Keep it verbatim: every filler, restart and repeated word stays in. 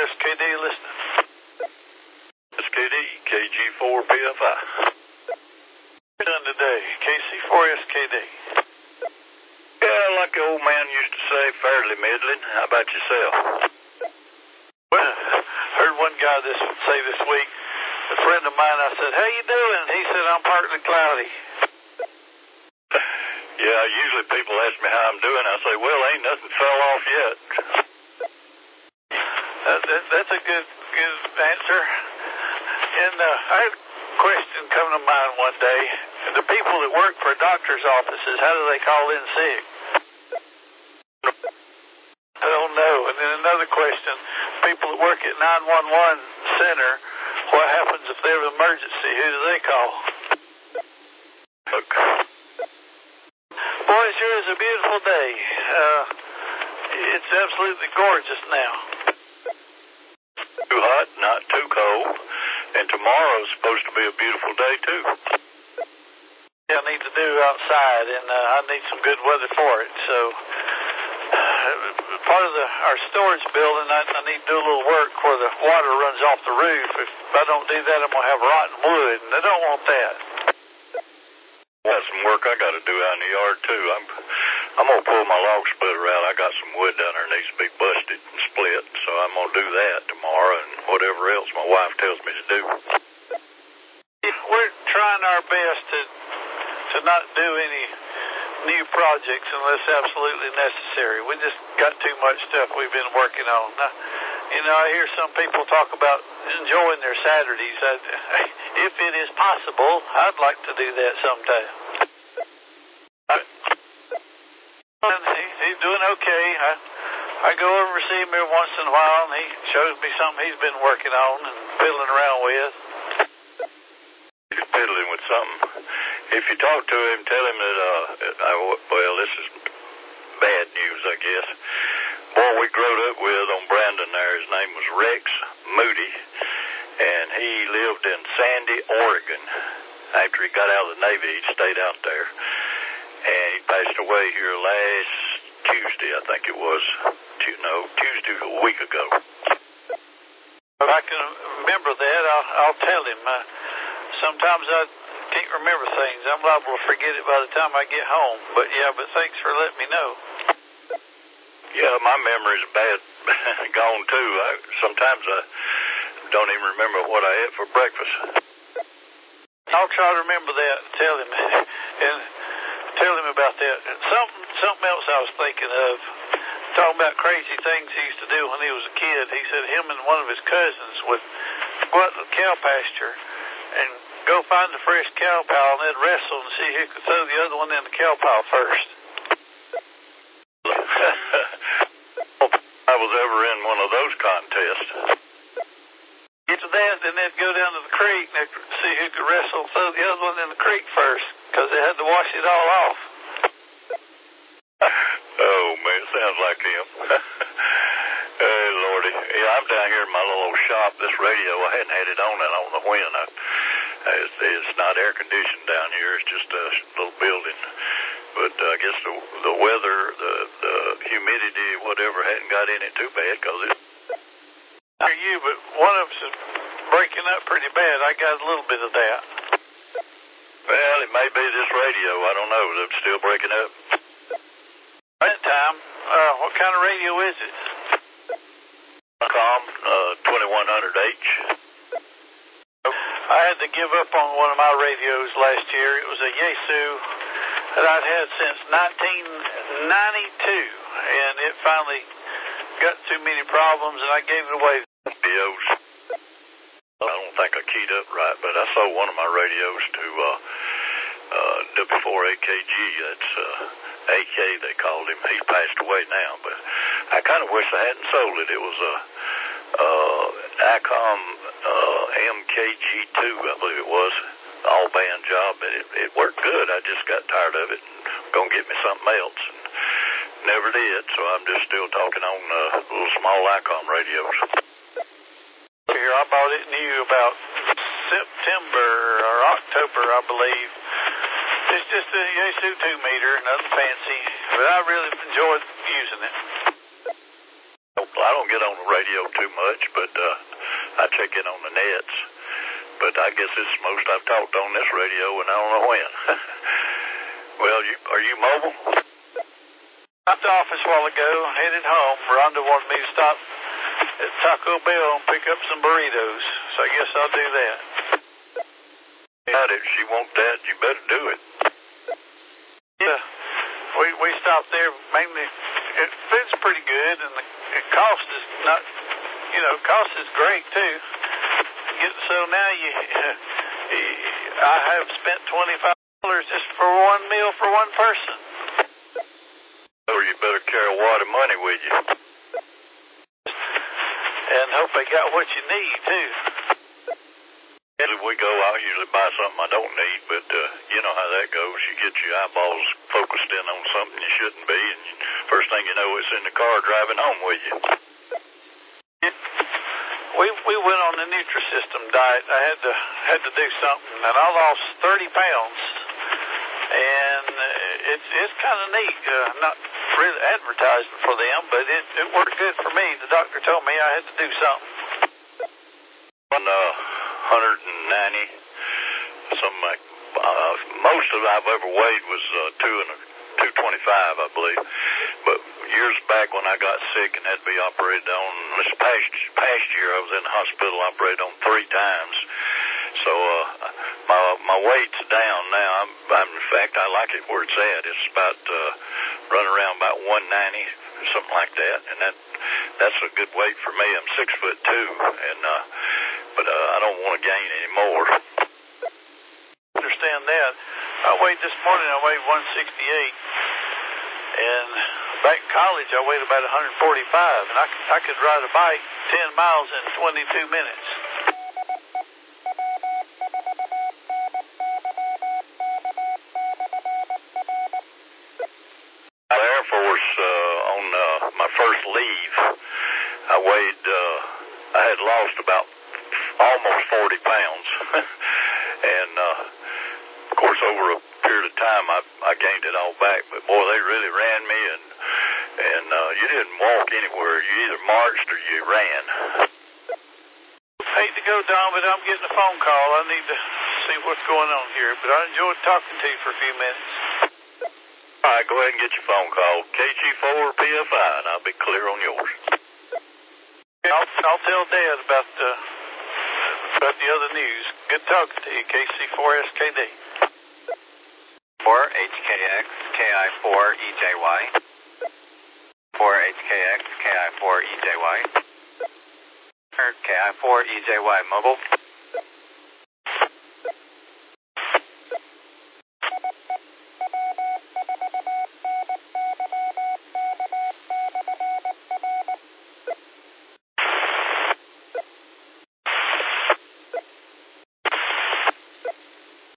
S K D listening. S K D, K G four P F I. What are you doing today? K C four S K D. Yeah, like the old man used to say, fairly middling. How about yourself? Well, heard one guy this say this week, a friend of mine, I said, how you doing? He said, I'm partly cloudy. Yeah, usually people ask me how I'm doing. I say, well, ain't nothing fell off yet. That, that, that's a good good answer. And uh, I had a question come to mind one day. The people that work for doctor's offices, how do they call in sick? I don't know. And then another question, people that work at nine one one center, what happens if there's an emergency? Who do they call? Okay. Boy, it sure is a beautiful day. Uh, it's absolutely gorgeous now. Too hot, not too cold. And tomorrow's supposed to be a beautiful day, too. I need to do outside, and uh, I need some good weather for it. So, uh, part of the our storage building, I, I need to do a little work where the water runs off the roof. If I don't do that, I'm going to have rotten wood, and I don't want that. Got some work I got to do out in the yard, too. I'm I'm going to pull my log splitter out. I got some wood down there that needs to be busted and split, so I'm going to do that tomorrow and whatever else my wife tells me to do. We're trying our best to to not do any new projects unless absolutely necessary. We just got too much stuff we've been working on. Now, you know, I hear some people talk about enjoying their Saturdays. I, if it is possible, I'd like to do that sometime. I, and he, he's doing okay. I, I go over to see him every once in a while, and he shows me something he's been working on and fiddling around with. He's fiddling with something. If you talk to him, tell him that, uh, I, well, this is bad news, I guess. Boy we growed up with on Brandon there, his name was Rex Moody, and he lived in Sandy, Oregon. After he got out of the Navy, he stayed out there. And he passed away here last Tuesday, I think it was. You know, Tuesday a week ago. If I can remember that, I'll, I'll tell him. Uh, sometimes I can't remember things. I'm liable to forget it by the time I get home. But yeah, but thanks for letting me know. Yeah, my memory's bad, gone too. I, sometimes I don't even remember what I ate for breakfast. I'll try to remember that and tell him, and tell him about that. Something, something else I was thinking of, talking about crazy things he used to do when he was a kid. He said him and one of his cousins would go out to the cow pasture and go find the fresh cow pile, and they'd wrestle and see who could throw the other one in the cow pile first. I was ever in one of those contests. Get to that, then they'd go down to the creek and they'd see who could wrestle and throw the other one in the creek first, because they had to wash it all off. Oh, man, it sounds like him. Hey, Lordy. Yeah, I'm down here in my little old shop. This radio, I hadn't had it on, I don't know when. I, it's, it's not air conditioned down here. It's just a little building. But uh, I guess the, the weather, the, the humidity, whatever, hadn't got in it too bad, because it... I hear you, but one of us is breaking up pretty bad. I got a little bit of that. Well, it may be this radio. I don't know. It's still breaking up. That time, uh, what kind of radio is it? Com, uh, twenty-one hundred H. I had to give up on one of my radios last year. It was a Yaesu that I'd had since nineteen ninety-two, and it finally got too many problems, and I gave it away. Radios. I don't think I keyed up right, but I sold one of my radios to uh, uh, W four A K G. That's uh, A K, they called him. He's passed away now, but I kind of wish I hadn't sold it. It was a uh, ICOM uh, M K G two, I believe it was. All band job, but it, it worked good. I just got tired of it and gonna get me something else, and never did. So I'm just still talking on uh, little small ICOM radios. Here, I bought it new about September or October, I believe. It's just a Yaesu two meter, nothing fancy, but I really enjoyed using it. I don't get on the radio too much, but uh, I check in on the nets. But I guess it's the most I've talked on this radio, and I don't know when. Well, you, are you mobile? Left the office a while ago, headed home. Rhonda wanted me to stop at Taco Bell and pick up some burritos, so I guess I'll do that. Yeah, if she wants that, you better do it. Yeah, we we stopped there mainly. It, food's pretty good, and the, the cost is not, you know, cost is great too. So now you, I have spent twenty-five dollars just for one meal for one person. So you better carry a wad of money with you. And hope they got what you need too. If we go, I'll usually buy something I don't need, but uh, you know how that goes. You get your eyeballs focused in on something you shouldn't be, and first thing you know, it's in the car driving home with you. We we went on the Nutrisystem diet. I had to had to do something, and I lost thirty pounds. And it's it's kind of neat. Uh, not really advertising for them, but it it worked good for me. The doctor told me I had to do something. On uh, one hundred ninety, something like uh, most of I've ever weighed was uh, two and a, two twenty-five, I believe. But years back when I got sick and had to be operated on, this past past year I was in the hospital, operated on three times. So uh, my my weight's down now. I'm, I'm in fact I like it where it's at. It's about uh, running around about one ninety, something like that, and that that's a good weight for me. I'm six foot two, and uh, but uh, I don't want to gain any more. Understand that. I weighed this morning. I weighed one sixty-eight, and back in college I weighed about one forty-five, and I I could ride a bike ten miles in twenty-two minutes. Air Force, uh, on uh, my first leave, I weighed, uh, I had lost about almost forty pounds. And, uh, of course, over a period of time, I, I gained it all back. But, boy, they really ran me, and, and uh, you didn't walk anywhere. You either marched or you ran. I hate to go, Don, but I'm getting a phone call. I need to see what's going on here. But I enjoyed talking to you for a few minutes. All right, go ahead and get your phone call. K G four P F I, and I'll be clear on yours. I'll, I'll tell Dad about the, about the other news. Good talking to you, K C four S K D. four H K X K I four E J Y. four H K X K I four E J Y. K I four E J Y mobile.